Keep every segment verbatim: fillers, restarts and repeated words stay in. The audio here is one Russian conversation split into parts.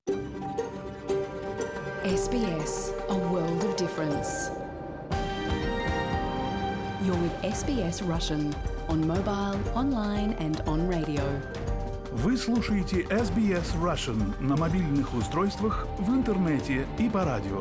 эс би эс, a world of difference. You're with эс би эс Russian on mobile, online and on radio. Вы слушаете эс би эс Russian на мобильных устройствах, в интернете и по радио.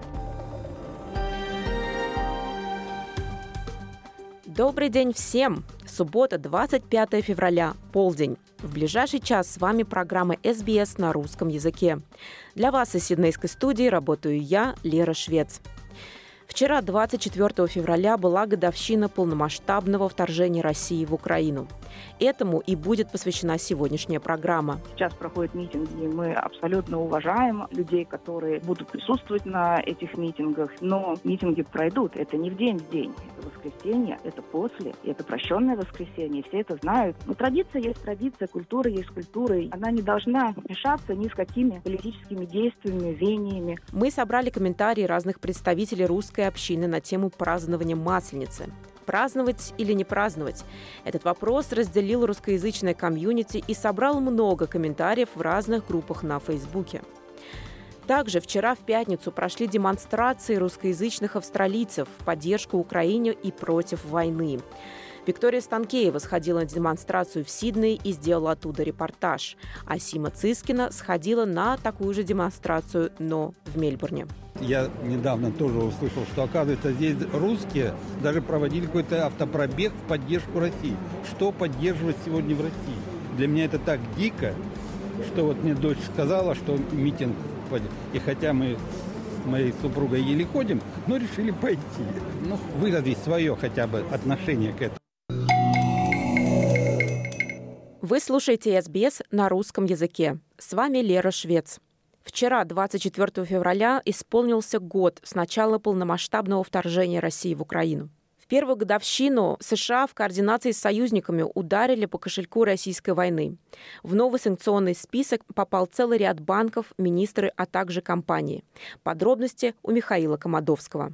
Добрый день всем! Суббота, двадцать пятое февраля, полдень. В ближайший час с вами программа эс би эс на русском языке. Для вас из Сиднейской студии работаю я, Лера Швец. Вчера, двадцать четвёртого февраля, была годовщина полномасштабного вторжения России в Украину. Этому и будет посвящена сегодняшняя программа. Сейчас проходят митинги, и мы абсолютно уважаем людей, которые будут присутствовать на этих митингах. Но митинги пройдут. Это не в день в день. Это воскресенье, это после, и это прощенное воскресенье. Все это знают. Но традиция есть традиция, культура есть культура. И она не должна мешаться ни с какими политическими действиями, веяниями. Мы собрали комментарии разных представителей русской общины на тему празднования Масленицы. Праздновать или не праздновать? Этот вопрос разделил русскоязычное комьюнити и собрал много комментариев в разных группах на Фейсбуке. Также вчера в пятницу прошли демонстрации русскоязычных австралийцев в поддержку Украине и против войны. Виктория Станкеева сходила на демонстрацию в Сиднее и сделала оттуда репортаж. А Сима Цискина сходила на такую же демонстрацию, но в Мельбурне. Я недавно тоже услышал, что, оказывается, здесь русские даже проводили какой-то автопробег в поддержку России. Что поддерживать сегодня в России? Для меня это так дико, что вот мне дочь сказала, что митинг пойдет. И хотя мы с моей супругой еле ходим, но решили пойти. Ну, выразить свое хотя бы отношение к этому. Вы слушаете эс би эс на русском языке. С вами Лера Швец. Вчера, двадцать четвёртого февраля, исполнился год с начала полномасштабного вторжения России в Украину. В первую годовщину США в координации с союзниками ударили по кошельку российской войны. В новый санкционный список попал целый ряд банков, министры, а также компании. Подробности у Михаила Комадовского.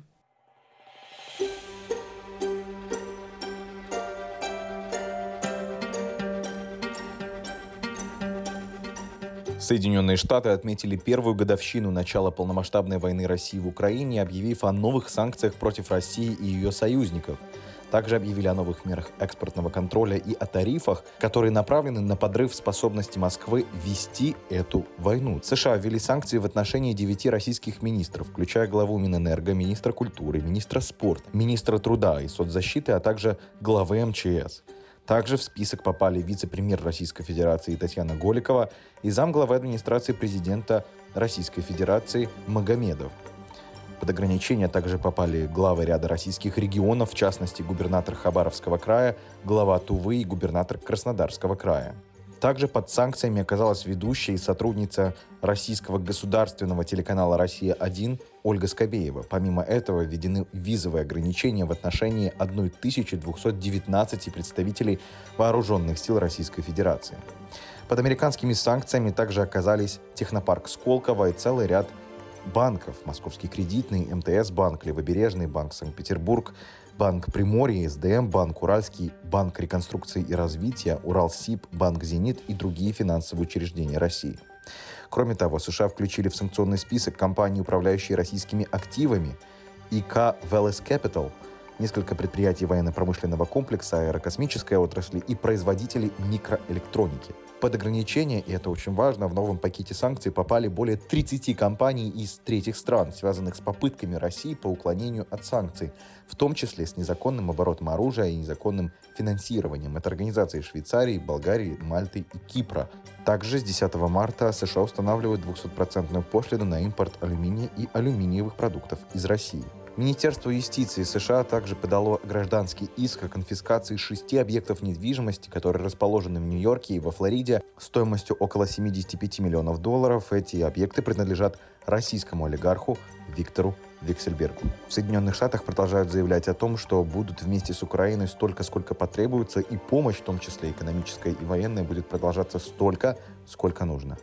Соединенные Штаты отметили первую годовщину начала полномасштабной войны России в Украине, объявив о новых санкциях против России и ее союзников. Также объявили о новых мерах экспортного контроля и о тарифах, которые направлены на подрыв способности Москвы вести эту войну. США ввели санкции в отношении девяти российских министров, включая главу Минэнерго, министра культуры, министра спорта, министра труда и соцзащиты, а также главы эм че эс. Также в список попали вице-премьер Российской Федерации Татьяна Голикова и замглавы администрации президента Российской Федерации Магомедов. Под ограничения также попали главы ряда российских регионов, в частности, губернатор Хабаровского края, глава Тувы и губернатор Краснодарского края. Также под санкциями оказалась ведущая и сотрудница российского государственного телеканала «Россия-один» Ольга Скобеева. Помимо этого, введены визовые ограничения в отношении тысячи двухсот девятнадцати представителей вооруженных сил Российской Федерации. Под американскими санкциями также оказались технопарк Сколково и целый ряд банков: Московский кредитный, эм тэ эс банк, Левобережный банк, Санкт-Петербург, Банк Приморья, эс дэ эм банк, Уральский банк реконструкции и развития, Уралсиб, Банк Зенит и другие финансовые учреждения России. Кроме того, США включили в санкционный список компании, управляющие российскими активами, и ка Велес Capital, несколько предприятий военно-промышленного комплекса, аэрокосмической отрасли и производителей микроэлектроники. Под ограничения, и это очень важно, в новом пакете санкций попали более тридцати компаний из третьих стран, связанных с попытками России по уклонению от санкций, в том числе с незаконным оборотом оружия и незаконным финансированием. Это организации Швейцарии, Болгарии, Мальты и Кипра. Также с десятого марта США устанавливают двухсотпроцентную пошлину на импорт алюминия и алюминиевых продуктов из России. Министерство юстиции США также подало гражданский иск о конфискации шести объектов недвижимости, которые расположены в Нью-Йорке и во Флориде, стоимостью около семьдесят пять миллионов долларов. Эти объекты принадлежат российскому олигарху Виктору Виксельбергу. В Соединенных Штатах продолжают заявлять о том, что будут вместе с Украиной столько, сколько потребуется, и помощь, в том числе экономическая и военная, будет продолжаться столько, сколько нужно.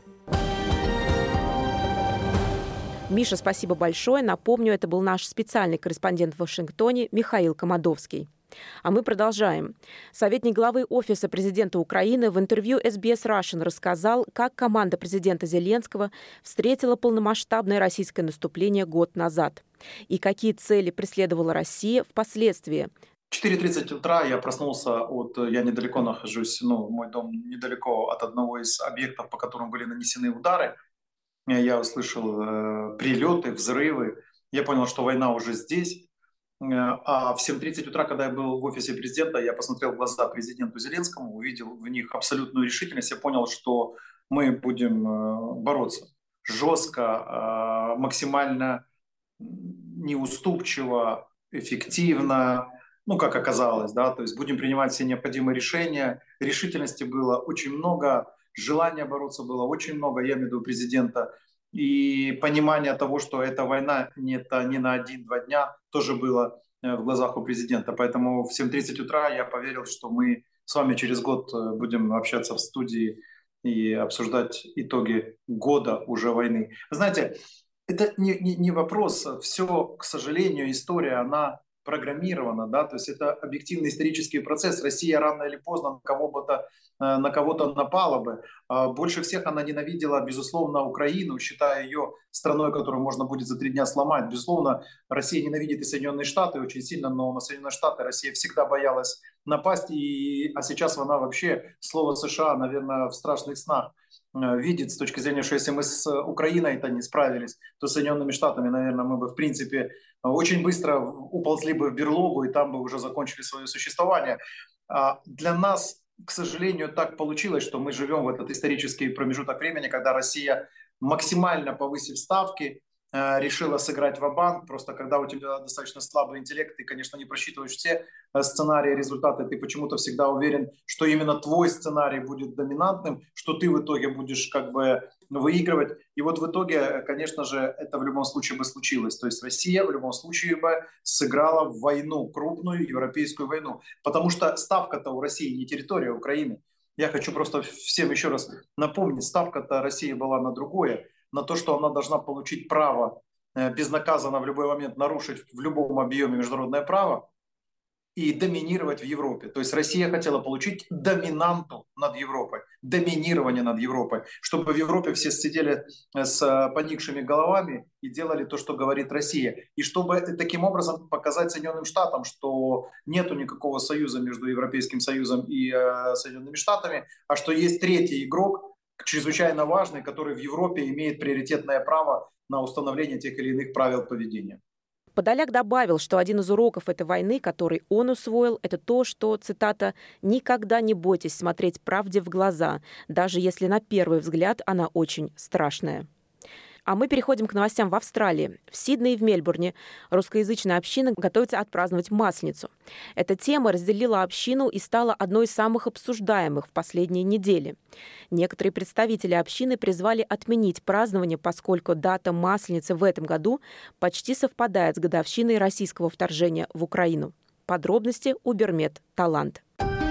Миша, спасибо большое. Напомню, это был наш специальный корреспондент в Вашингтоне Михаил Комадовский. А мы продолжаем. Советник главы Офиса президента Украины в интервью эс би эс Russian рассказал, как команда президента Зеленского встретила полномасштабное российское наступление год назад и какие цели преследовала Россия впоследствии. В четыре тридцать утра я проснулся, от, я недалеко нахожусь, ну, мой дом недалеко от одного из объектов, по которым были нанесены удары. Я услышал э, прилеты, взрывы. Я понял, что война уже здесь. А в семь тридцать утра, когда я был в офисе президента, я посмотрел в глаза президенту Зеленскому, увидел в них абсолютную решительность. Я понял, что мы будем э, бороться жестко, э, максимально неуступчиво, эффективно. Ну, как оказалось, да, то есть будем принимать все необходимые решения. Решительности было очень много, желания бороться было очень много, я имею в виду президента. И понимание того, что эта война не, это не на один-два дня, тоже было в глазах у президента. Поэтому в семь тридцать утра я поверил, что мы с вами через год будем общаться в студии и обсуждать итоги года уже войны. Вы знаете, это не, не, не вопрос. Все, к сожалению, история, она программировано, да, то есть это объективный исторический процесс. Россия рано или поздно на кого-то, на кого-то напала бы. Больше всех она ненавидела, безусловно, Украину, считая ее страной, которую можно будет за три дня сломать. Безусловно, Россия ненавидит и Соединенные Штаты очень сильно, но на Соединенные Штаты Россия всегда боялась напасть, и, а сейчас она вообще, слово США, наверное, в страшных снах видит с точки зрения, что если мы с Украиной-то не справились, то с Соединенными Штатами, наверное, мы бы, в принципе, очень быстро уползли бы в берлогу, и там бы уже закончили свое существование. Для нас, к сожалению, так получилось, что мы живем в этот исторический промежуток времени, когда Россия, максимально повысив ставки, решила сыграть ва-банк. Просто когда у тебя достаточно слабый интеллект, ты, конечно, не просчитываешь все сценарии, результаты, ты почему-то всегда уверен, что именно твой сценарий будет доминантным, что ты в итоге будешь как бы выигрывать. И вот в итоге, конечно же, это в любом случае бы случилось. То есть Россия в любом случае бы сыграла в войну, крупную европейскую войну. Потому что ставка-то у России не территория Украины. Я хочу просто всем еще раз напомнить, ставка-то России была на другое, на то, что она должна получить право безнаказанно в любой момент нарушить в любом объеме международное право и доминировать в Европе. То есть Россия хотела получить доминанту над Европой, доминирование над Европой, чтобы в Европе все сидели с поникшими головами и делали то, что говорит Россия. И чтобы таким образом показать Соединенным Штатам, что нету никакого союза между Европейским Союзом и Соединенными Штатами, а что есть третий игрок, чрезвычайно важный, который в Европе имеет приоритетное право на установление тех или иных правил поведения. Подоляк добавил, что один из уроков этой войны, который он усвоил, это то, что, цитата, «никогда не бойтесь смотреть правде в глаза, даже если на первый взгляд она очень страшная». А мы переходим к новостям в Австралии. В Сиднее и в Мельбурне русскоязычная община готовится отпраздновать Масленицу. Эта тема разделила общину и стала одной из самых обсуждаемых в последние недели. Некоторые представители общины призвали отменить празднование, поскольку дата Масленицы в этом году почти совпадает с годовщиной российского вторжения в Украину. Подробности у Бермет Талант.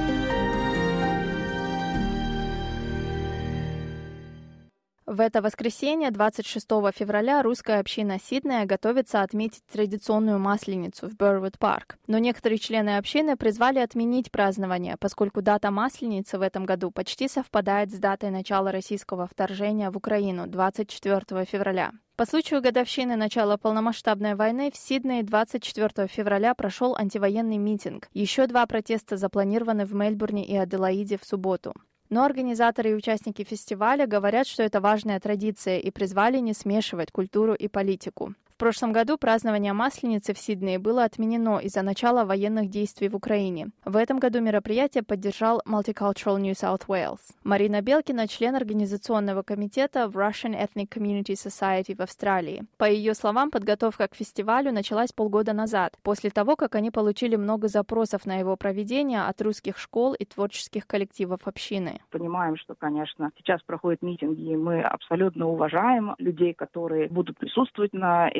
В это воскресенье, двадцать шестого февраля, русская община Сиднея готовится отметить традиционную Масленицу в Бервуд-парк. Но некоторые члены общины призвали отменить празднование, поскольку дата Масленицы в этом году почти совпадает с датой начала российского вторжения в Украину двадцать четвёртого февраля. По случаю годовщины начала полномасштабной войны в Сиднее двадцать четвёртого февраля прошел антивоенный митинг. Еще два протеста запланированы в Мельбурне и Аделаиде в субботу. Но организаторы и участники фестиваля говорят, что это важная традиция и призвали не смешивать культуру и политику. В прошлом году празднование Масленицы в Сиднее было отменено из-за начала военных действий в Украине. В этом году мероприятие поддержал Multicultural New South Wales. Марина Белкина, член организационного комитета в Russian Ethnic Community Society в Австралии. По ее словам, подготовка к фестивалю началась полгода назад, после того, как они получили много запросов на его проведение от русских школ и творческих коллективов общины. Понимаем, что, конечно, сейчас проходят митинги, и мы абсолютно уважаем людей, которые будут присутствовать на этих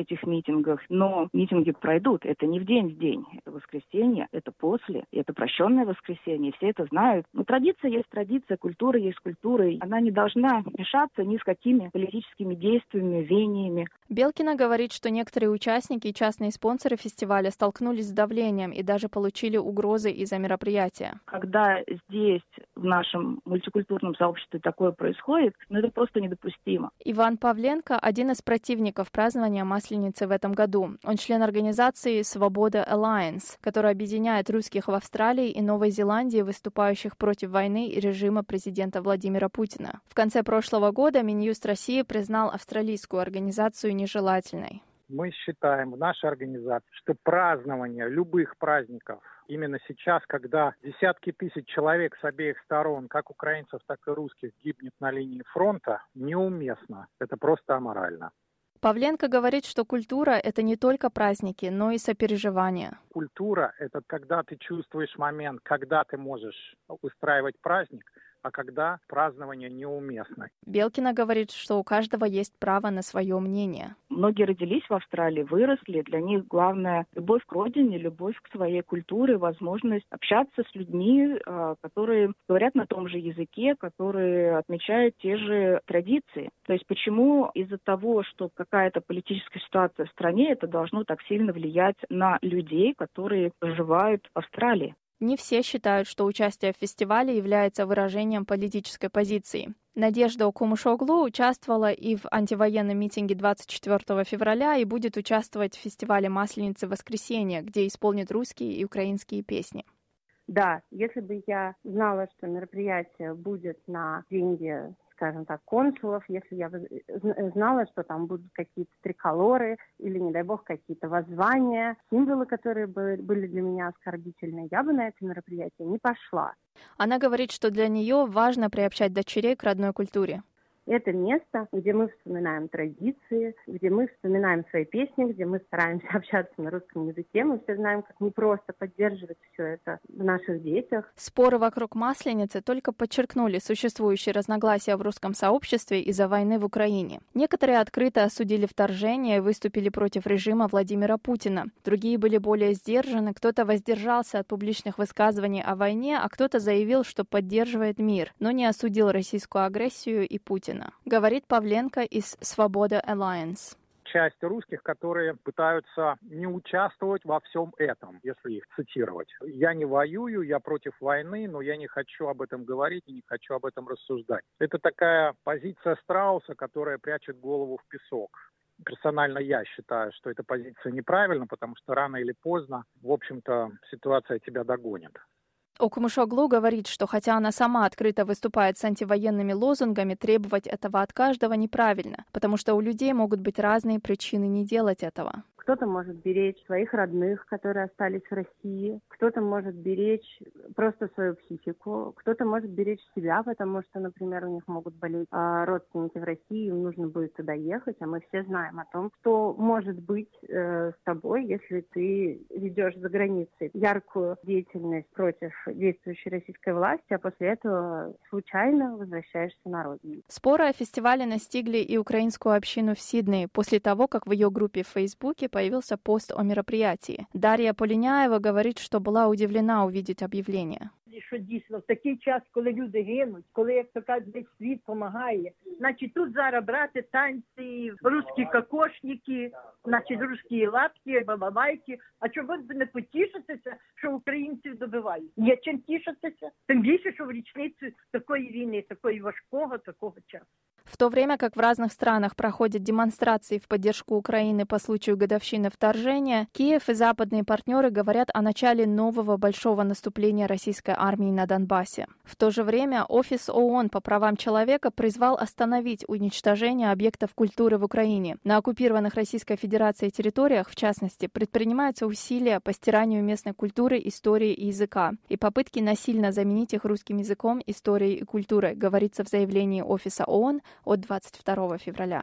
этих митингах, но митинги пройдут. Это не в день в день. Это воскресенье, это после, это прощенное воскресенье. Все это знают. Но традиция есть традиция, культура есть культура. И она не должна мешаться ни с какими политическими действиями, веяниями. Белкина говорит, что некоторые участники и частные спонсоры фестиваля столкнулись с давлением и даже получили угрозы из-за мероприятия. Когда здесь, в нашем мультикультурном сообществе, такое происходит, ну это просто недопустимо. Иван Павленко – один из противников празднования Масленицы в этом году. Он член организации «Свобода Alliance», которая объединяет русских в Австралии и Новой Зеландии, выступающих против войны и режима президента Владимира Путина. В конце прошлого года Минюст России признал австралийскую организацию нежелательной. Мы считаем в нашей организации, что празднование любых праздников именно сейчас, когда десятки тысяч человек с обеих сторон, как украинцев, так и русских, гибнет на линии фронта, неуместно. Это просто аморально. Павленко говорит, что культура – это не только праздники, но и сопереживание. Культура – это когда ты чувствуешь момент, когда ты можешь устраивать праздник, а когда празднование неуместно. Белкина говорит, что у каждого есть право на свое мнение. Многие родились в Австралии, выросли. Для них главное любовь к родине, любовь к своей культуре, возможность общаться с людьми, которые говорят на том же языке, которые отмечают те же традиции. То есть почему из-за того, что какая-то политическая ситуация в стране, это должно так сильно влиять на людей, которые проживают в Австралии? Не все считают, что участие в фестивале является выражением политической позиции. Надежда Окумушоглу участвовала и в антивоенном митинге двадцать четвёртого февраля и будет участвовать в фестивале Масленицы в воскресенье, где исполнит русские и украинские песни. Да, если бы я знала, что мероприятие будет на деньги, скажем так, консулов, если я бы знала, что там будут какие-то триколоры или, не дай бог, какие-то воззвания, символы, которые бы были для меня оскорбительны, я бы на это мероприятие не пошла. Она говорит, что для нее важно приобщать дочерей к родной культуре. Это место, где мы вспоминаем традиции, где мы вспоминаем свои песни, где мы стараемся общаться на русском языке. Мы все знаем, как непросто поддерживать все это в наших детях. Споры вокруг Масленицы только подчеркнули существующие разногласия в русском сообществе из-за войны в Украине. Некоторые открыто осудили вторжение и выступили против режима Владимира Путина. Другие были более сдержаны, кто-то воздержался от публичных высказываний о войне, а кто-то заявил, что поддерживает мир, но не осудил российскую агрессию и Путина. Говорит Павленко из «Свобода Alliance». Часть русских, которые пытаются не участвовать во всем этом, если их цитировать. Я не воюю, я против войны, но я не хочу об этом говорить и не хочу об этом рассуждать. Это такая позиция страуса, которая прячет голову в песок. Персонально я считаю, что эта позиция неправильна, потому что рано или поздно, в общем-то, ситуация тебя догонит. Окумушоглу говорит, что хотя она сама открыто выступает с антивоенными лозунгами, требовать этого от каждого неправильно, потому что у людей могут быть разные причины не делать этого. Кто-то может беречь своих родных, которые остались в России, кто-то может беречь просто свою психику, кто-то может беречь себя, потому что, например, у них могут болеть а, родственники в России, им нужно будет туда ехать, а мы все знаем о том, что может быть э, с тобой, если ты ведешь за границей яркую деятельность против действующей российской власти, а после этого случайно возвращаешься на родину. Споры о фестивале настигли и украинскую общину в Сиднее после того, как в ее группе в Фейсбуке появился пост о мероприятии. Дарья Поліняєва говорит, что была удивлена увидеть объявление. Що дійсно в такий час, коли люди гинуть, коли, як то кажуть, весь світ допомагає, значить тут зараз брати танці, русські кокошники, значить русські лапки, бабабайки. А чого ви не потішитеся, що українців добивають? Є чим тішитися? Тим більше, що в річницю такої війни, такої важкого, такого часу. В то время как в разных странах проходят демонстрации в поддержку Украины по случаю годовщины вторжения, Киев и западные партнеры говорят о начале нового большого наступления российской армии на Донбассе. В то же время Офис ООН по правам человека призвал остановить уничтожение объектов культуры в Украине. На оккупированных Российской Федерацией территориях, в частности, предпринимаются усилия по стиранию местной культуры, истории и языка и попытки насильно заменить их русским языком, историей и культурой, говорится в заявлении Офиса ООН от двадцать второго февраля.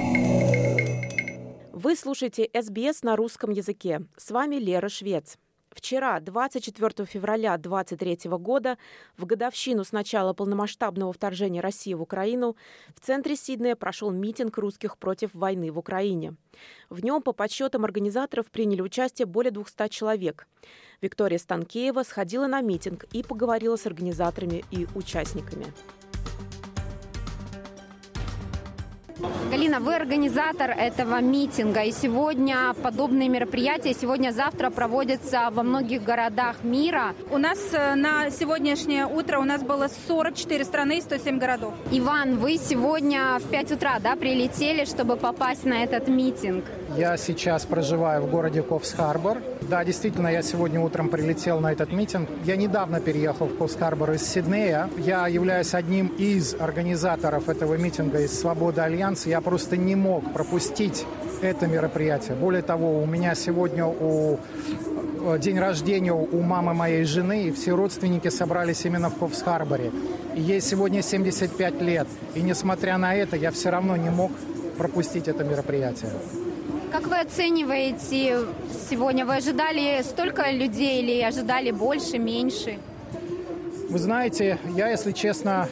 Вы слушаете эс би эс на русском языке. С вами Лера Швец. Вчера, двадцать четвёртого февраля две тысячи двадцать третьего года, в годовщину с начала полномасштабного вторжения России в Украину, в центре Сиднея прошел митинг русских против войны в Украине. В нем, по подсчетам организаторов, приняли участие более двухсот человек. Виктория Станкеева сходила на митинг и поговорила с организаторами и участниками. Галина, вы организатор этого митинга, и сегодня подобные мероприятия сегодня-завтра проводятся во многих городах мира. У нас на сегодняшнее утро у нас было сорок четыре страны и сто семь городов. Иван, вы сегодня в пять утра, да, прилетели, чтобы попасть на этот митинг? Я сейчас проживаю в городе Ковс-Харбор. Да, действительно, я сегодня утром прилетел на этот митинг. Я недавно переехал в Ковс-Харбор из Сиднея. Я являюсь одним из организаторов этого митинга из «Свобода Альянс». Я просто не мог пропустить это мероприятие. Более того, у меня сегодня у... день рождения у мамы моей жены, и все родственники собрались именно в Ковс-Харборе. И ей сегодня семьдесят пять лет. И несмотря на это, я все равно не мог пропустить это мероприятие. Как вы оцениваете сегодня? Вы ожидали столько людей или ожидали больше, меньше? Вы знаете, я, если честно,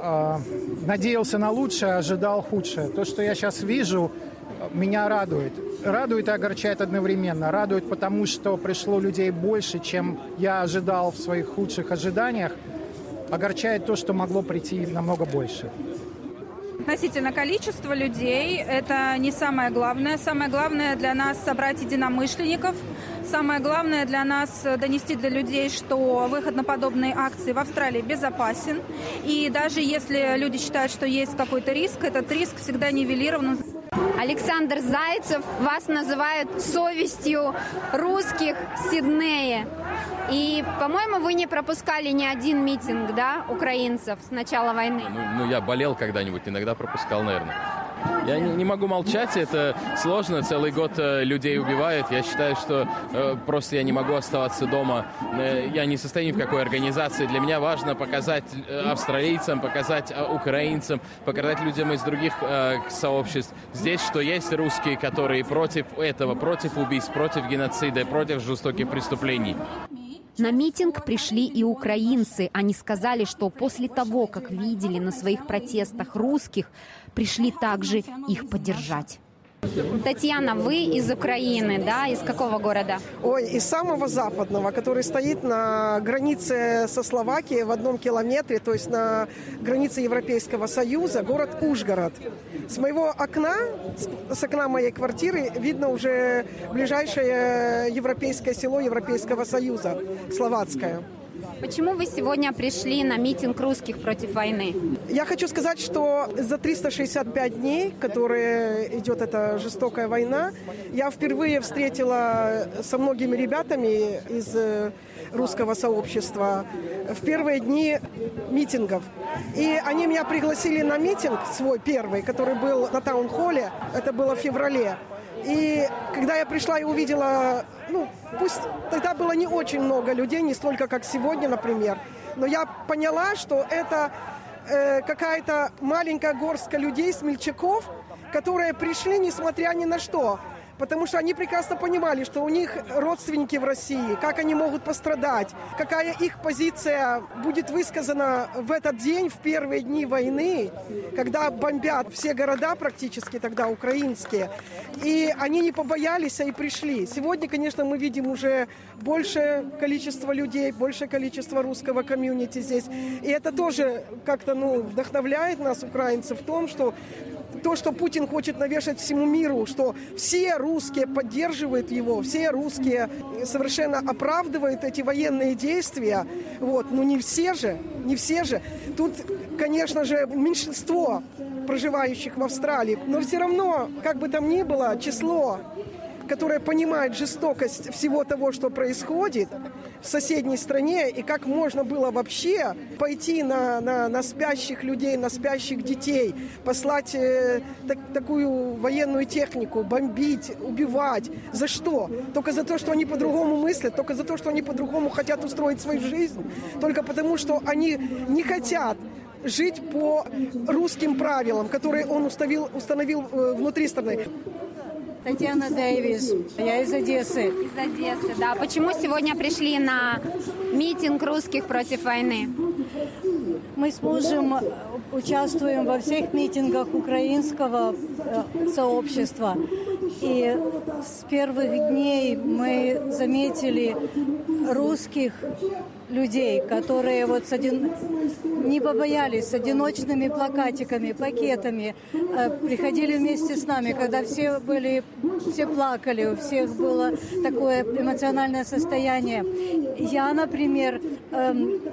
надеялся на лучшее, ожидал худшее. То, что я сейчас вижу, меня радует. Радует и огорчает одновременно. Радует, потому что пришло людей больше, чем я ожидал в своих худших ожиданиях. Огорчает то, что могло прийти намного больше. Относительно количества людей это не самое главное. Самое главное для нас собрать единомышленников. Самое главное для нас донести до людей, что выход на подобные акции в Австралии безопасен. И даже если люди считают, что есть какой-то риск, этот риск всегда нивелирован. Александр Зайцев, вас называют совестью русских Сиднея. И, по-моему, вы не пропускали ни один митинг, да, украинцев с начала войны? Ну, ну я болел когда-нибудь, иногда пропускал, наверное. Я не, не могу молчать, это сложно, целый год э, людей убивают. Я считаю, что э, просто я не могу оставаться дома. Э, я не состою ни в какой организации. Для меня важно показать э, австралийцам, показать э, украинцам, показать людям из других э, сообществ здесь, что есть русские, которые против этого, против убийств, против геноцида, против жестоких преступлений. На митинг пришли и украинцы. Они сказали, что после того, как видели на своих протестах русских, пришли также их поддержать. Татьяна, вы из Украины, да? Из какого города? Ой, из самого западного, который стоит на границе со Словакией в одном километре, то есть на границе Европейского Союза, город Ужгород. С моего окна, с окна моей квартиры, видно уже ближайшее европейское село Европейского Союза, словацкое. Почему вы сегодня пришли на митинг русских против войны? Я хочу сказать, что за триста шестьдесят пять дней, которые идет эта жестокая война, я впервые встретила со многими ребятами из русского сообщества в первые дни митингов. И они меня пригласили на митинг свой первый, который был на таун-холле, это было в феврале. И когда я пришла и увидела, ну, пусть тогда было не очень много людей, не столько, как сегодня, например, но я поняла, что это э, какая-то маленькая горстка людей, смельчаков, которые пришли, несмотря ни на что. Потому что они прекрасно понимали, что у них родственники в России, как они могут пострадать, какая их позиция будет высказана в этот день, в первые дни войны, когда бомбят все города практически тогда украинские. И они не побоялись, а и пришли. Сегодня, конечно, мы видим уже большее количество людей, большее количество русского комьюнити здесь. И это тоже как-то, ну, вдохновляет нас, украинцев, в том, что то, что Путин хочет навешать всему миру, что все русские поддерживают его, все русские совершенно оправдывают эти военные действия. Вот. Но не все же, не все же. Тут, конечно же, меньшинство проживающих в Австралии, но все равно, как бы там ни было, число, которое понимает жестокость всего того, что происходит в соседней стране, и как можно было вообще пойти на, на, на спящих людей, на спящих детей, послать э, так, такую военную технику, бомбить, убивать. За что? Только за то, что они по-другому мыслят, только за то, что они по-другому хотят устроить свою жизнь, только потому, что они не хотят жить по русским правилам, которые он установил, установил э, внутри страны. Татьяна Дэвис. Я из Одессы. Из Одессы, да. Почему сегодня пришли на митинг русских против войны? Мы с мужем участвуем во всех митингах украинского сообщества. И с первых дней мы заметили русских людей, которые вот с один... не побоялись, с одиночными плакатиками, пакетами, э, приходили вместе с нами, когда все были, все плакали, у всех было такое эмоциональное состояние. Я, например, э,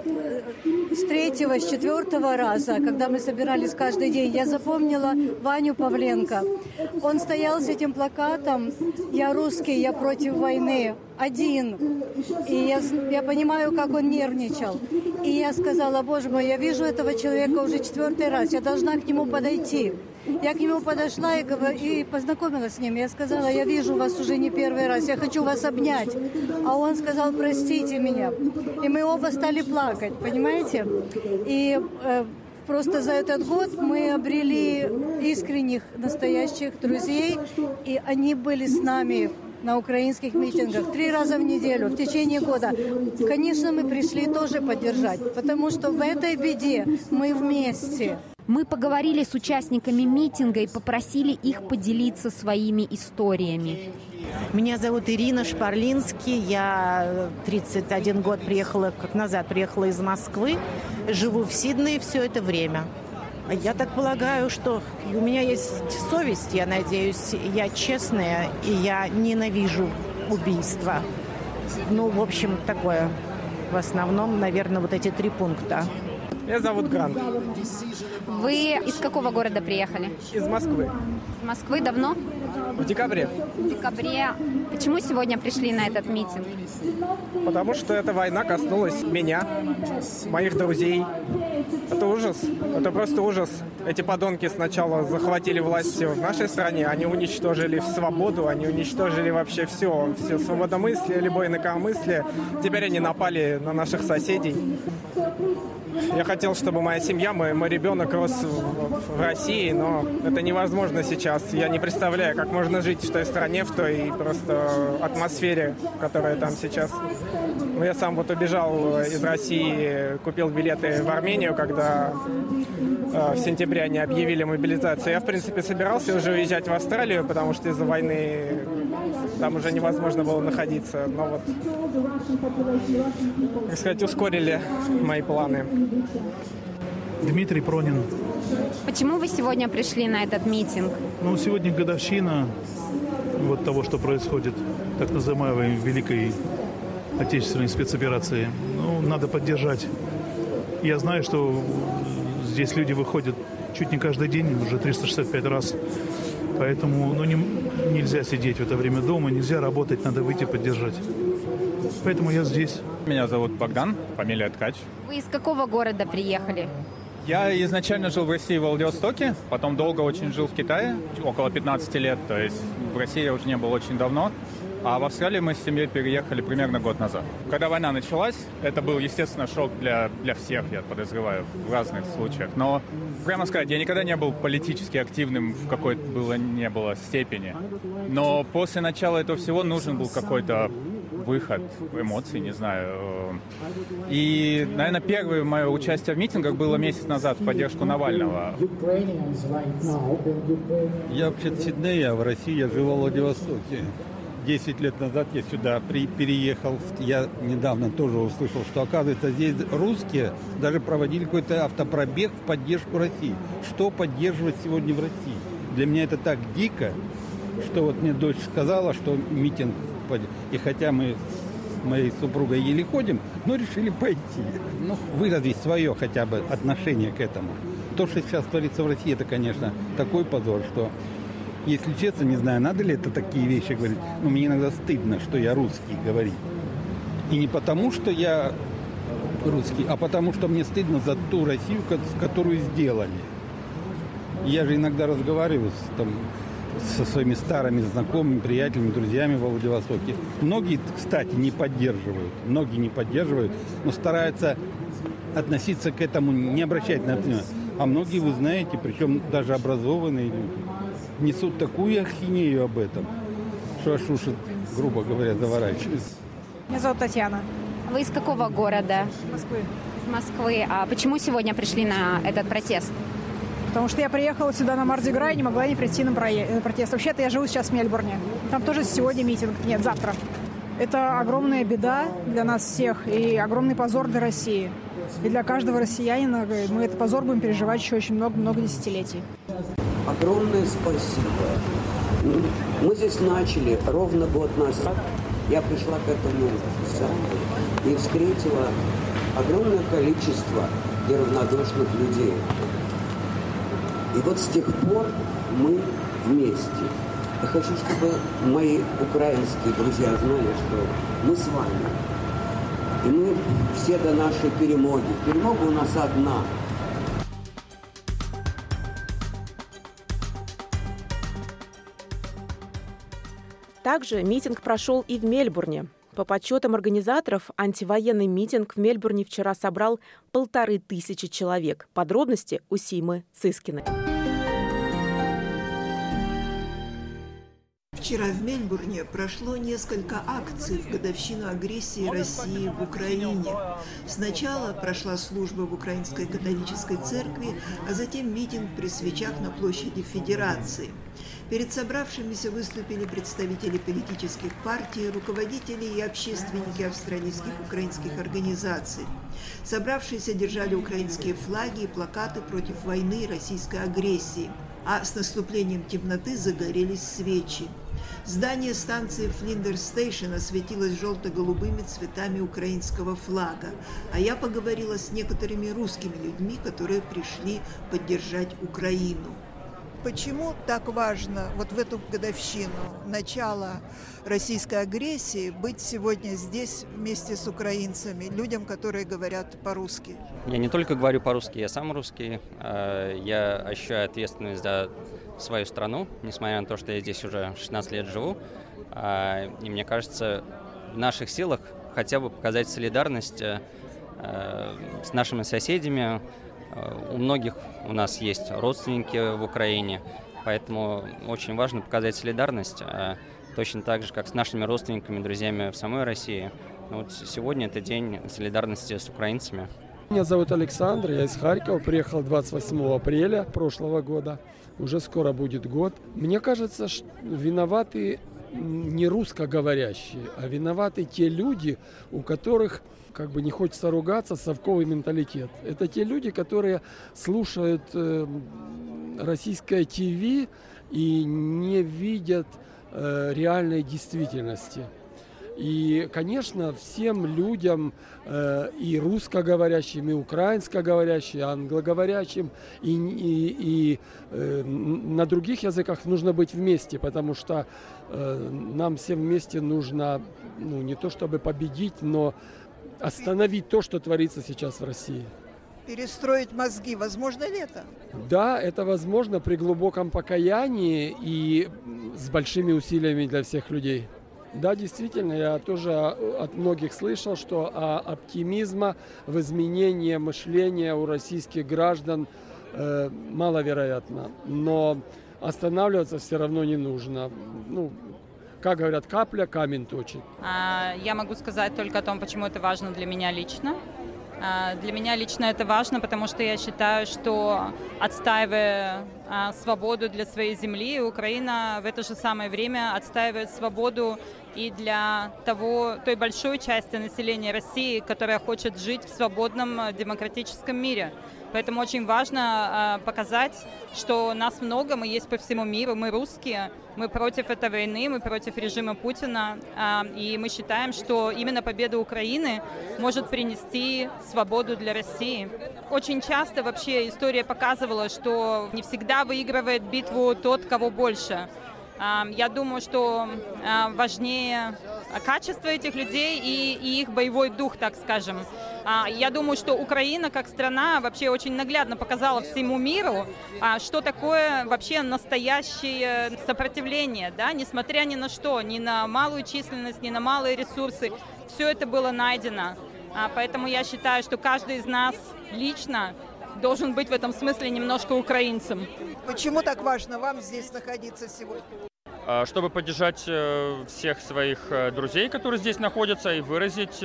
с третьего, с четвертого раза, когда мы собирались каждый день, я запомнила Ваню Павленко. Он стоял с этим плакатом «Я русский, я против войны». Один. И я, я понимаю, как он нервничал. И я сказала: боже мой, я вижу этого человека уже четвертый раз, я должна к нему подойти. Я к нему подошла и, говор... и познакомилась с ним. Я сказала: я вижу вас уже не первый раз, я хочу вас обнять. А он сказал: простите меня. И мы оба стали плакать, понимаете? И э, просто за этот год мы обрели искренних, настоящих друзей, и они были с нами на украинских митингах три раза в неделю, в течение года. Конечно, мы пришли тоже поддержать, потому что в этой беде мы вместе. Мы поговорили с участниками митинга и попросили их поделиться своими историями. Меня зовут Ирина Шпарлинский. Я тридцать один год приехала, как назад приехала из Москвы. Живу в Сиднее все это время. Я так полагаю, что у меня есть совесть, я надеюсь, я честная, и я ненавижу убийства. Ну, в общем, такое. В основном, наверное, вот эти три пункта. Меня зовут Грант. Вы из какого города приехали? Из Москвы. Из Москвы давно? В декабре. В декабре. Почему сегодня пришли на этот митинг? Потому что эта война коснулась меня, моих друзей. Это ужас. Это просто ужас. Эти подонки сначала захватили власть в нашей стране, они уничтожили свободу, они уничтожили вообще все, все свободомыслие, любое инакомыслие. Теперь они напали на наших соседей. Я хотел, чтобы моя семья, мой, мой ребенок рос в, в России, но это невозможно сейчас. Я не представляю, как можно жить в той стране, в той просто атмосфере, которая там сейчас. Ну, я сам вот убежал из России, купил билеты в Армению, когда э, в сентябре они объявили мобилизацию. Я, в принципе, собирался уже уезжать в Австралию, потому что из-за войны там уже невозможно было находиться. Но вот, так сказать, ускорили мои планы. Дмитрий Пронин. Почему вы сегодня пришли на этот митинг? Ну, сегодня годовщина вот того, что происходит, так называемой Великой Отечественной спецоперации. Ну, надо поддержать. Я знаю, что здесь люди выходят чуть не каждый день, уже триста шестьдесят пять раз. Поэтому ну, не, нельзя сидеть в это время дома, нельзя работать, надо выйти поддержать. Поэтому я здесь. Меня зовут Богдан, фамилия Ткач. Вы из какого города приехали? Я изначально жил в России, в Владивостоке, потом долго очень жил в Китае, около пятнадцати лет, то есть в России я уже не был очень давно. А в Австралию мы с семьей переехали примерно год назад. Когда война началась, это был, естественно, шок для, для всех, я подозреваю, в разных случаях. Но, прямо сказать, я никогда не был политически активным в какой-то было, не было степени. Но после начала этого всего нужен был какой-то выход эмоций, не знаю. И, наверное, первое мое участие в митингах было месяц назад в поддержку Навального. Я вообще в Сиднее, а в России я жил в Владивостоке. Десять лет назад я сюда при, переехал. Я недавно тоже услышал, что, оказывается, здесь русские даже проводили какой-то автопробег в поддержку России. Что поддерживать сегодня в России? Для меня это так дико, что вот мне дочь сказала, что митинг... И хотя мы с моей супругой еле ходим, но решили пойти. Ну, выразить свое хотя бы отношение к этому. То, что сейчас творится в России, это, конечно, такой позор, что... Если честно, не знаю, надо ли это такие вещи говорить, но мне иногда стыдно, что я русский говорить. И не потому, что я русский, а потому, что мне стыдно за ту Россию, которую сделали. Я же иногда разговариваю с, там, со своими старыми знакомыми, приятелями, друзьями во Владивостоке. Многие, кстати, не поддерживают, многие не поддерживают, но стараются относиться к этому, не обращать на это внимание. А многие, вы знаете, причем даже образованные люди, несут такую ахинею об этом. что аж уши, грубо говоря, заворачиваются. Меня зовут Татьяна. Вы из какого города? Москвы. Из Москвы. А почему сегодня пришли на этот протест? Потому что я приехала сюда на Марди-Гра и не могла не прийти на протест. Вообще-то я живу сейчас в Мельбурне. Там тоже сегодня митинг. Нет, завтра. Это огромная беда для нас всех и огромный позор для России. И для каждого россиянина мы этот позор будем переживать еще очень много-много десятилетий. Огромное спасибо. Мы здесь начали ровно год назад. Я пришла к этому саду и встретила огромное количество неравнодушных людей. И вот с тех пор мы вместе. Я хочу, чтобы мои украинские друзья знали, что мы с вами. И мы все до нашей перемоги. Перемога у нас одна. Также митинг прошел и в Мельбурне. По подсчетам организаторов, антивоенный митинг в Мельбурне вчера собрал полторы тысячи человек. Подробности у Симы Цискиной. Вчера в Мельбурне прошло несколько акций в годовщину агрессии России в Украине. Сначала прошла служба в Украинской католической церкви, а затем митинг при свечах на площади Федерации. Перед собравшимися выступили представители политических партий, руководители и общественники австралийских украинских организаций. Собравшиеся держали украинские флаги и плакаты против войны и российской агрессии, а с наступлением темноты загорелись свечи. Здание станции Флиндерс-Стейшн осветилось желто-голубыми цветами украинского флага, а я поговорила с некоторыми русскими людьми, которые пришли поддержать Украину. Почему так важно вот в эту годовщину начала российской агрессии быть сегодня здесь вместе с украинцами, людям, которые говорят по-русски? Я не только говорю по-русски, я сам русский. Я ощущаю ответственность за свою страну, несмотря на то, что я здесь уже шестнадцать лет живу. И мне кажется, в наших силах хотя бы показать солидарность с нашими соседями. У многих у нас есть родственники в Украине, поэтому очень важно показать солидарность, точно так же, как с нашими родственниками, друзьями в самой России. Вот сегодня это день солидарности с украинцами. Меня зовут Александр, я из Харькова, приехал двадцать восьмого апреля прошлого года, уже скоро будет год. Мне кажется, что виноваты не русскоговорящие, а виноваты те люди, у которых, как бы не хочется ругаться, совковый менталитет. Это те люди, которые слушают э, российское ТВ и не видят э, реальной действительности. И, конечно, всем людям, э, и русскоговорящим, и украинскоговорящим, и англоговорящим, и, и, и э, на других языках нужно быть вместе, потому что э, нам всем вместе нужно, ну, не то чтобы победить, но остановить то, что творится сейчас в России. Перестроить мозги, возможно ли это? Да, это возможно при глубоком покаянии и с большими усилиями для всех людей. Да, действительно, я тоже от многих слышал, что оптимизма в изменении мышления у российских граждан э, маловероятно. Но останавливаться все равно не нужно. Ну, как говорят, капля камень точит. Я могу сказать только о том, почему это важно для меня лично. Для меня лично это важно, потому что я считаю, что, отстаивая свободу для своей земли, Украина в это же самое время отстаивает свободу и для того, той большой части населения России, которая хочет жить в свободном демократическом мире. Поэтому очень важно э, показать, что нас много, мы есть по всему миру, мы русские, мы против этой войны, мы против режима Путина, э, и мы считаем, что именно победа Украины может принести свободу для России. Очень часто вообще история показывала, что не всегда выигрывает битву тот, кого больше. Э, я думаю, что э, важнее качество этих людей и, и их боевой дух, так скажем. Я думаю, что Украина как страна вообще очень наглядно показала всему миру, что такое вообще настоящее сопротивление, да? Несмотря ни на что, ни на малую численность, ни на малые ресурсы, все это было найдено. Поэтому я считаю, что каждый из нас лично должен быть в этом смысле немножко украинцем. Почему так важно вам здесь находиться сегодня? чтобы поддержать всех своих друзей, которые здесь находятся, и выразить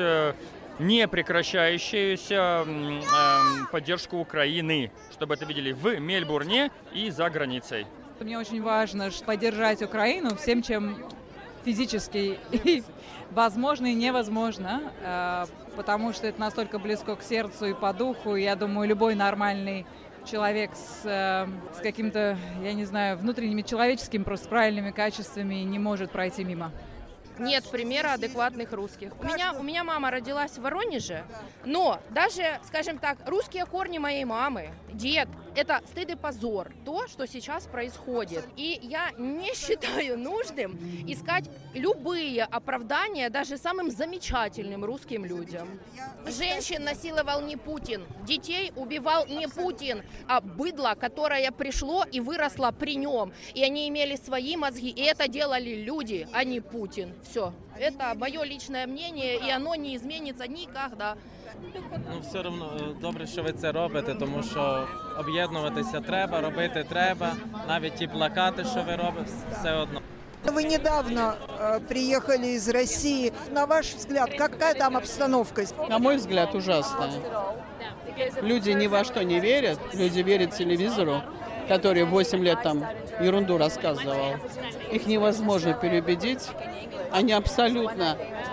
непрекращающуюся поддержку Украины, чтобы это видели в Мельбурне и за границей. Мне очень важно поддержать Украину всем, чем физически и возможно, и невозможно, потому что это настолько близко к сердцу и по духу. Я думаю, любой нормальный человек с, с каким-то, я не знаю, внутренними человеческими, просто правильными качествами не может пройти мимо. Нет примера адекватных русских. У меня, у меня мама родилась в Воронеже, но даже, скажем так, русские корни моей мамы, дед, это стыд и позор, то, что сейчас происходит. И я не считаю нужным искать любые оправдания даже самым замечательным русским людям. Женщин насиловал не Путин, детей убивал не Путин, а быдло, которое пришло и выросло при нем. И они имели свои мозги, и это делали люди, а не Путин. Все. Это мое личное мнение, і воно не зміниться ніколи. Ну, все одно добре, що ви це робите, тому що об'єднуватися треба, робити треба. Навіть ті плакати, що ви робите, все одно. Вы недавно э, приехали из России. На ваш взгляд, какая там обстановка? На мой взгляд, ужасная. Люди ни во что не верят. Люди верят телевизору, который восемь лет там ерунду рассказывал. Их невозможно переубедить. Они абсолютно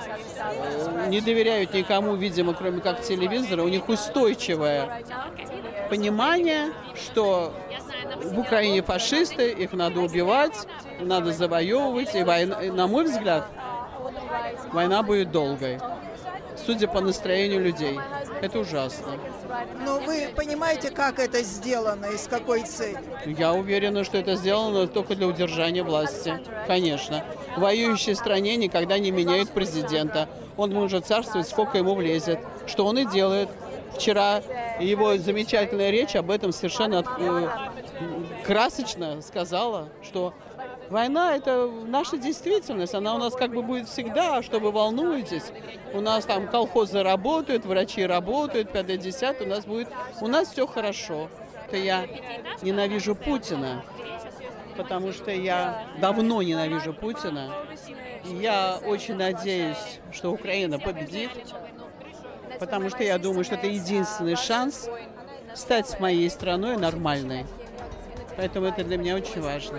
не доверяют никому, видимо, кроме как телевизора. У них устойчивое понимание, что в Украине фашисты, их надо убивать, надо завоевывать. И война, на мой взгляд, война будет долгой, судя по настроению людей. Это ужасно. Но вы понимаете, как это сделано и с какой целью? Я уверена, что это сделано только для удержания власти. Конечно. В воюющей стране никогда не меняют президента. Он может царствовать, сколько ему влезет. Что он и делает. Вчера его замечательная речь об этом совершенно э, красочно сказала, что война – это наша действительность, она у нас как бы будет всегда, что вы волнуетесь. У нас там колхозы работают, врачи работают, пятое-десятое, у нас будет, у нас все хорошо. Это я ненавижу Путина, потому что я давно ненавижу Путина. И я очень надеюсь, что Украина победит, потому что я думаю, что это единственный шанс стать моей страной нормальной. Поэтому это для меня очень важно.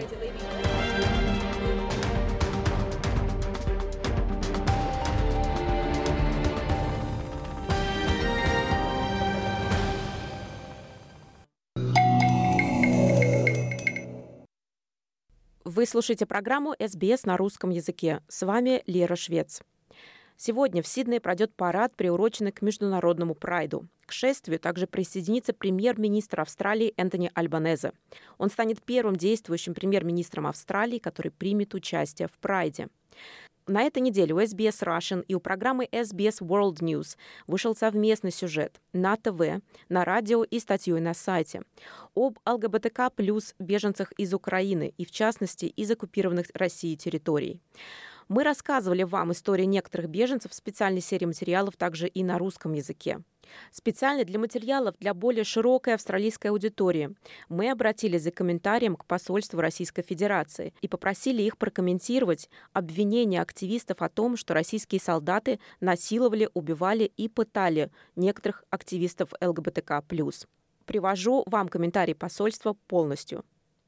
Вы слушаете программу эс би эс на русском языке. С вами Лера Швец. Сегодня в Сиднее пройдет парад, приуроченный к Международному прайду. К шествию также присоединится премьер-министр Австралии Энтони Альбанезе. Он станет первым действующим премьер-министром Австралии, который примет участие в прайде. На этой неделе у эс би эс Russian и у программы эс би эс World News вышел совместный сюжет на ТВ, на радио и статьей на сайте об ЛГБТК плюс беженцах из Украины и, в частности, из оккупированных Россией территорий. Мы рассказывали вам истории некоторых беженцев в специальной серии материалов также и на русском языке. Специально для материалов для более широкой австралийской аудитории мы обратились за комментарием к посольству Российской Федерации и попросили их прокомментировать обвинения активистов о том, что российские солдаты насиловали, убивали и пытали некоторых активистов ЛГБТК плюс. Привожу вам комментарий посольства полностью.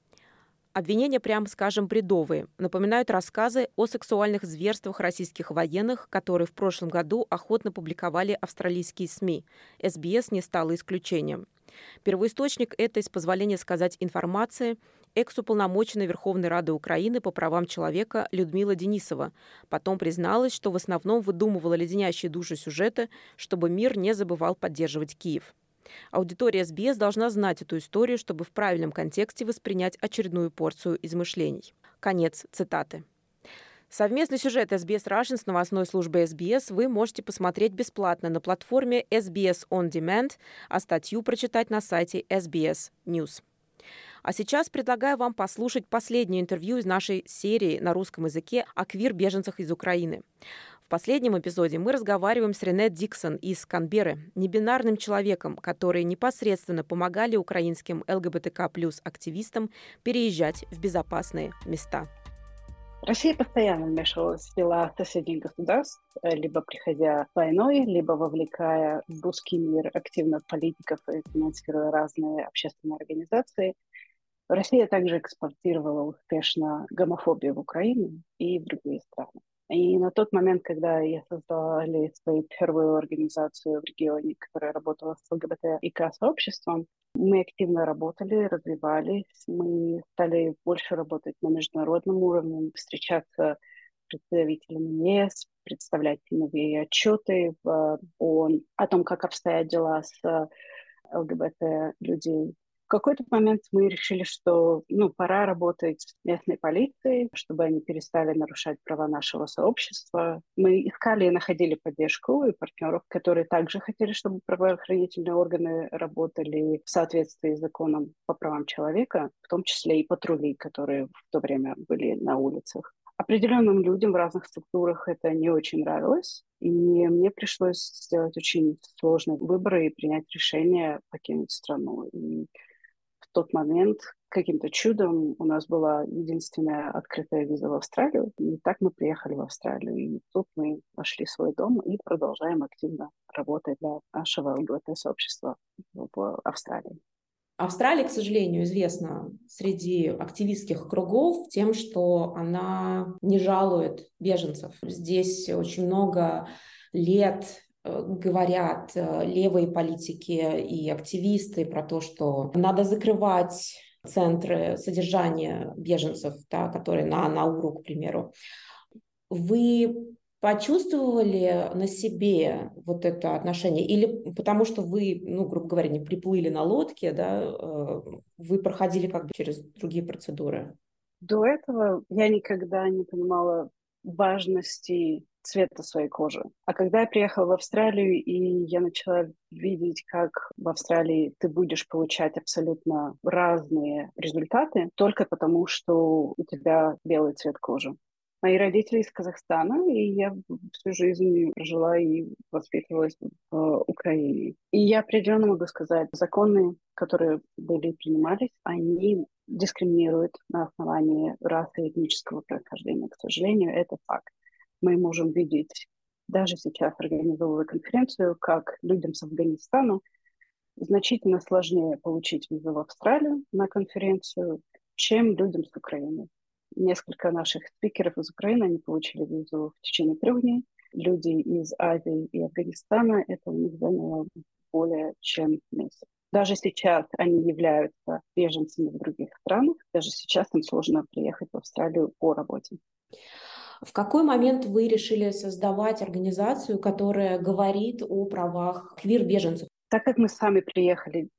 Обвинения, прямо скажем, бредовые. Напоминают рассказы о сексуальных зверствах российских военных, которые в прошлом году охотно публиковали австралийские СМИ. эс би эс не стало исключением. Первоисточник этой, с позволения сказать, информации – экс-уполномоченная Верховной Рады Украины по правам человека Людмила Денисова. Потом призналась, что в основном выдумывала леденящие душу сюжеты, чтобы мир не забывал поддерживать Киев. Аудитория эс би эс должна знать эту историю, чтобы в правильном контексте воспринять очередную порцию измышлений. Конец цитаты. Совместный сюжет эс би эс Russian с новостной службой эс би эс вы можете посмотреть бесплатно на платформе эс би эс On Demand, а статью прочитать на сайте эс би эс News. А сейчас предлагаю вам послушать последнее интервью из нашей серии на русском языке о квир-беженцах из Украины. В последнем эпизоде мы разговариваем с Рене Диксон из Канберры, небинарным человеком, которые непосредственно помогали украинским ЛГБТК плюс активистам переезжать в безопасные места. Россия постоянно вмешивалась в дела соседних государств, либо приходя с войной, либо вовлекая в русский мир активно политиков и финансируя разные общественные организации. Россия также экспортировала успешно гомофобию в Украину и в другие страны. И на тот момент, когда я создала свою первую организацию в регионе, которая работала с ЛГБТ и К-сообществом, мы активно работали, развивались, мы стали больше работать на международном уровне, встречаться с представителями ЕС, представлять новые отчеты в ООН о том, как обстоят дела с ЛГБТ-людей. В какой-то момент мы решили, что ну, пора работать с местной полицией, чтобы они перестали нарушать права нашего сообщества. Мы искали и находили поддержку и партнеров, которые также хотели, чтобы правоохранительные органы работали в соответствии с законом по правам человека, в том числе и патрули, которые в то время были на улицах. Определенным людям в разных структурах это не очень нравилось, и мне пришлось сделать очень сложный выбор и принять решение покинуть страну. И в тот момент каким-то чудом у нас была единственная открытая виза в Австралию. И так мы приехали в Австралию. И тут мы нашли свой дом и продолжаем активно работать для нашего ЛГБТ-сообщества в Австралии. Австралия, к сожалению, известна среди активистских кругов тем, что она не жалует беженцев. Здесь очень много лет говорят левые политики и активисты про то, что надо закрывать центры содержания беженцев, да, которые на Науру, к примеру. Вы почувствовали на себе вот это отношение? Или потому что вы, ну, грубо говоря, не приплыли на лодке, да, вы проходили как бы через другие процедуры? До этого я никогда не понимала важности цвета своей кожи. А когда я приехала в Австралию, и я начала видеть, как в Австралии ты будешь получать абсолютно разные результаты только потому, что у тебя белый цвет кожи. Мои родители из Казахстана, и я всю жизнь прожила и воспитывалась в Украине. И я определенно могу сказать, законы, которые были принимались, они дискриминируют на основании расы и этнического происхождения. К сожалению, это факт. Мы можем видеть, даже сейчас организовывая конференцию, как людям с Афганистана значительно сложнее получить визу в Австралию на конференцию, чем людям с Украины. Несколько наших спикеров из Украины, они получили визу в течение трех дней. Люди из Азии и Афганистана, это у них заняло более чем месяц. Даже сейчас они являются беженцами в других странах. Даже сейчас им сложно приехать в Австралию по работе. В какой момент вы решили создавать организацию, которая говорит о правах квир-беженцев? Так как мы сами приехали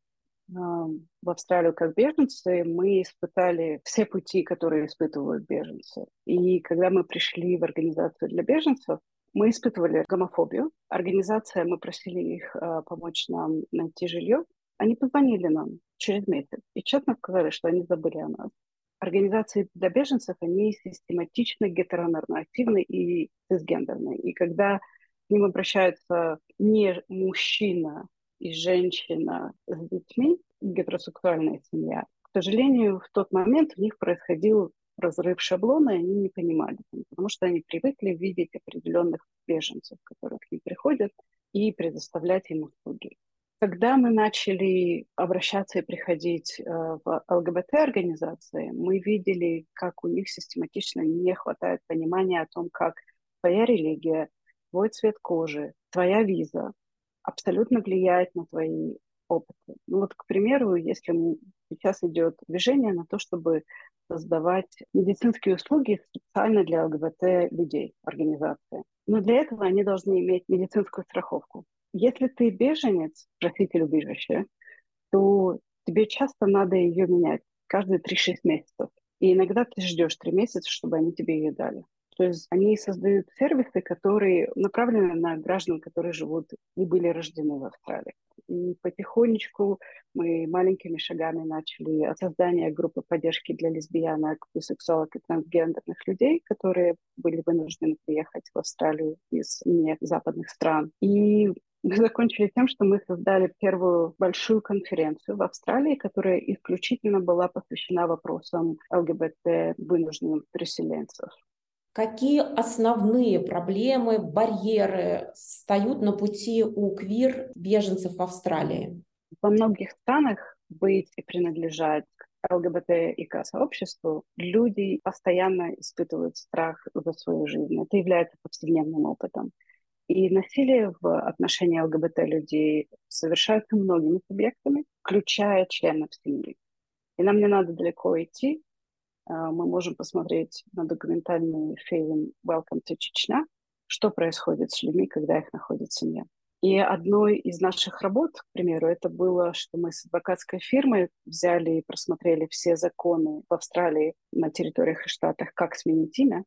в Австралию как беженцы, мы испытали все пути, которые испытывают беженцы. И когда мы пришли в организацию для беженцев, мы испытывали гомофобию. Организация, мы просили их э, помочь нам найти жилье. Они позвонили нам через месяц и честно сказали, что они забыли о нас. Организации для беженцев, они систематично гетеронормативны и цисгендерны. И когда к ним обращаются не мужчина и женщина с детьми, гетеросексуальная семья, к сожалению, в тот момент у них происходил разрыв шаблона, и они не понимали, потому что они привыкли видеть определенных беженцев, которые к ним приходят, и предоставлять им услуги. Когда мы начали обращаться и приходить э, в ЛГБТ-организации, мы видели, как у них систематично не хватает понимания о том, как твоя религия, твой цвет кожи, твоя виза абсолютно влияет на твои опыты. Ну вот, к примеру, если сейчас идет движение на то, чтобы создавать медицинские услуги специально для ЛГБТ-людей, организации. Но для этого они должны иметь медицинскую страховку. Если ты беженец, проситель убежища, то тебе часто надо ее менять каждые три-шесть месяцев. И иногда ты ждешь три месяца, чтобы они тебе ее дали. То есть они создают сервисы, которые направлены на граждан, которые живут и были рождены в Австралии. И потихонечку мы маленькими шагами начали от создания группы поддержки для лесбиянок, бисексуалок и трансгендерных людей, которые были вынуждены приехать в Австралию из не западных стран. И Мы закончили тем, что мы создали первую большую конференцию в Австралии, которая исключительно была посвящена вопросам ЛГБТ вынужденных переселенцев. Какие основные проблемы, барьеры встают на пути у квир-беженцев в Австралии? Во многих странах быть и принадлежать к ЛГБТ и к-сообществу люди постоянно испытывают страх за свою жизнь. Это является повседневным опытом. И насилие в отношении ЛГБТ-людей совершается многими субъектами, включая членов семьи. И нам не надо далеко идти. Мы можем посмотреть на документальный фильм «Welcome to Chechnya», что происходит с людьми, когда их находит семья. И одной из наших работ, к примеру, это было, что мы с адвокатской фирмой взяли и просмотрели все законы в Австралии на территориях и штатах, как сменить имя.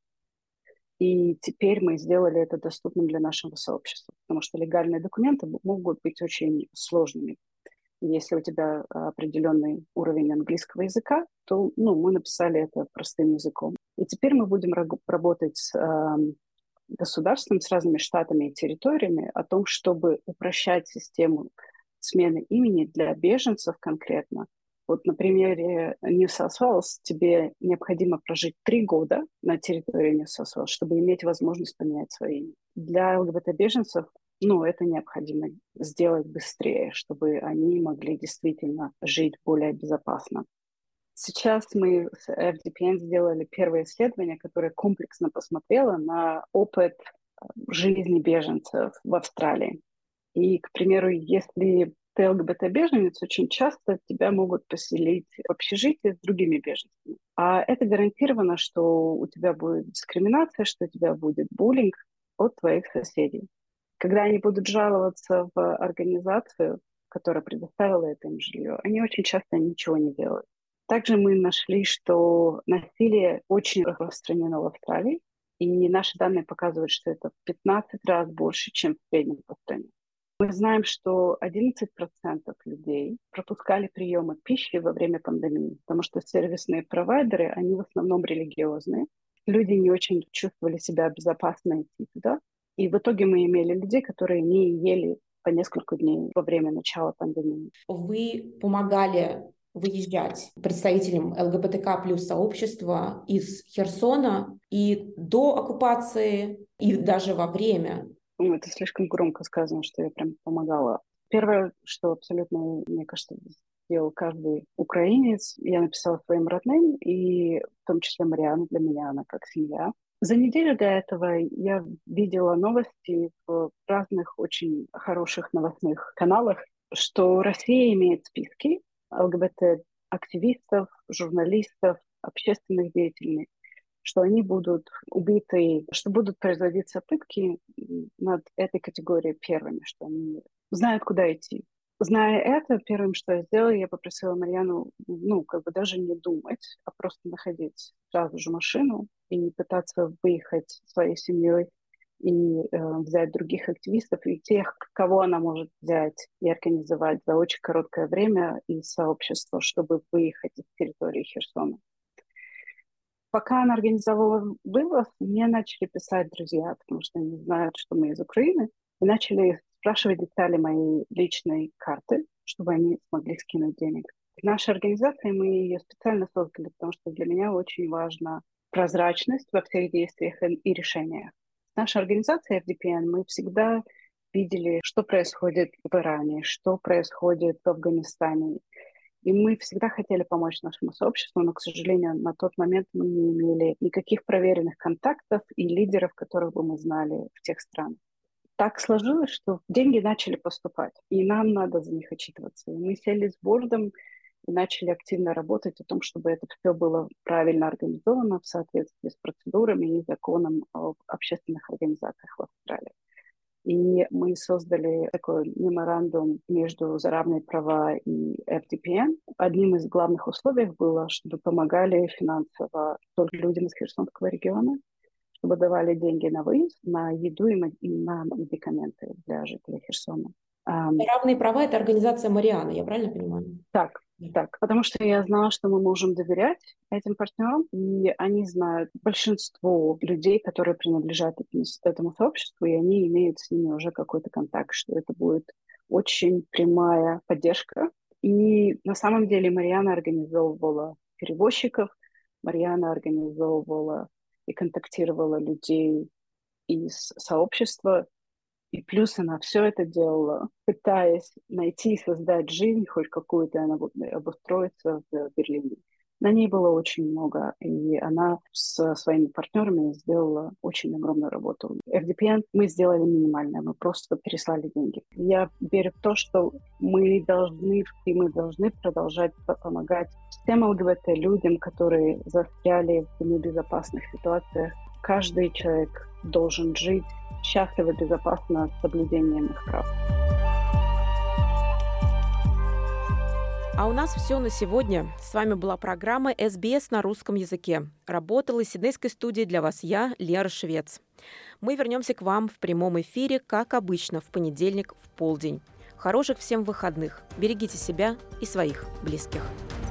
И теперь мы сделали это доступным для нашего сообщества, потому что легальные документы могут быть очень сложными. Если у тебя определенный уровень английского языка, то ну, мы написали это простым языком. И теперь мы будем работать с э, государством, с разными штатами и территориями о том, чтобы упрощать систему смены имени для беженцев конкретно. Вот на примере Нью-Саус Уэллс тебе необходимо прожить три года на территории Нью-Саус Уэллс, чтобы иметь возможность поменять свое имя. Для ЛГБТ-беженцев ну, это необходимо сделать быстрее, чтобы они могли действительно жить более безопасно. Сейчас мы с эф ди пи эн сделали первое исследование, которое комплексно посмотрело на опыт жизни беженцев в Австралии. И, к примеру, если ты ЛГБТ-беженец, очень часто тебя могут поселить в общежитии с другими беженцами. А это гарантировано, что у тебя будет дискриминация, что у тебя будет буллинг от твоих соседей. Когда они будут жаловаться в организацию, которая предоставила это им жилье, они очень часто ничего не делают. Также мы нашли, что насилие очень распространено в Австралии, и наши данные показывают, что это в пятнадцать раз больше, чем в среднем по стране. Мы знаем, что одиннадцать процентов людей пропускали приемы пищи во время пандемии, потому что сервисные провайдеры, они в основном религиозные. Люди не очень чувствовали себя безопасно идти туда. И в итоге мы имели людей, которые не ели по несколько дней во время начала пандемии. Вы помогали выезжать представителям ЛГБТК плюс сообщества из Херсона и до оккупации, и даже во время. Ну, это слишком громко сказано, что я прям помогала. Первое, что абсолютно, мне кажется, сделал каждый украинец, я написала своим родным, и в том числе Мариану, для меня она как семья. За неделю до этого я видела новости в разных очень хороших новостных каналах, что Россия имеет списки ЛГБТ-активистов, журналистов, общественных деятелей, что они будут убиты, что будут производиться пытки над этой категорией первыми, что они знают, куда идти. Зная это, первым, что я сделала, я попросила Марьяну, ну, как бы даже не думать, а просто находить сразу же машину и пытаться выехать своей семьей и э, взять других активистов и тех, кого она может взять и организовать за очень короткое время из сообщества, чтобы выехать из территории Херсона. Пока она организовала вывоз, мне начали писать друзья, потому что они знают, что мы из Украины, и начали спрашивать детали моей личной карты, чтобы они смогли скинуть денег. В нашей организации мы ее специально создали, потому что для меня очень важна прозрачность во всех действиях и решениях. В нашей организации эф ди пи эн мы всегда видели, что происходит в Иране, что происходит в Афганистане. И мы всегда хотели помочь нашему сообществу, но, к сожалению, на тот момент мы не имели никаких проверенных контактов и лидеров, которых бы мы знали в тех странах. Так сложилось, что деньги начали поступать, и нам надо за них отчитываться. И мы сели с бордом и начали активно работать о том, чтобы это все было правильно организовано в соответствии с процедурами и законом об общественных организациях в Австралии. И мы создали такой меморандум между «За равные права» и эф ди пи эн. Одним из главных условий было, чтобы помогали финансово только людям из Херсонского региона, чтобы давали деньги на выезд, на еду и на медикаменты для жителей Херсона. «За равные права» — это организация Марианы, я правильно понимаю? Так, Так, потому что я знала, что мы можем доверять этим партнерам, и они знают большинство людей, которые принадлежат этому, этому сообществу, и они имеют с ними уже какой-то контакт, что это будет очень прямая поддержка. И на самом деле Марьяна организовывала перевозчиков, Марьяна организовывала и контактировала людей из сообщества, и плюс она все это делала, пытаясь найти и создать жизнь хоть какую-то, она обустроиться в Берлине. На ней было очень много, и она со своими партнерами сделала очень огромную работу. эф ди пи эн мы сделали минимальное, мы просто переслали деньги. Я верю в то, что мы должны, и мы должны продолжать помогать тем эл гэ бэ тэ людям, которые застряли в небезопасных ситуациях. Каждый человек должен жить счастливо, безопасно, с соблюдением их прав. А у нас все на сегодня. С вами была программа эс би эс на русском языке. Работала из Сиднейской студии для вас я, Лера Швец. Мы вернемся к вам в прямом эфире, как обычно, в понедельник в полдень. Хороших всем выходных. Берегите себя и своих близких.